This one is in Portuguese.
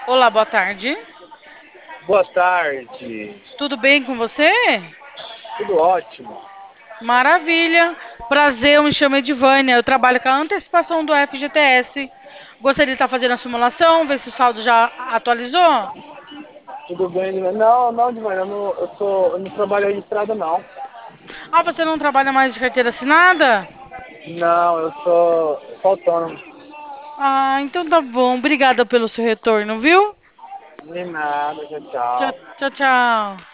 Olá, boa tarde. Boa tarde. Tudo bem com você? Tudo ótimo. Maravilha. Prazer, eu me chamo Edivânia. Eu trabalho com a antecipação do FGTS. Gostaria de estar fazendo a simulação, ver se o saldo já atualizou? Tudo bem? Não, não, de manhã. Eu não trabalho registrado, não. Ah, você não trabalha mais de carteira assinada? Não, eu sou autônomo. Ah, então tá bom. Obrigada pelo seu retorno, viu? Nem nada, tchau, Tchau, tchau. tchau, tchau.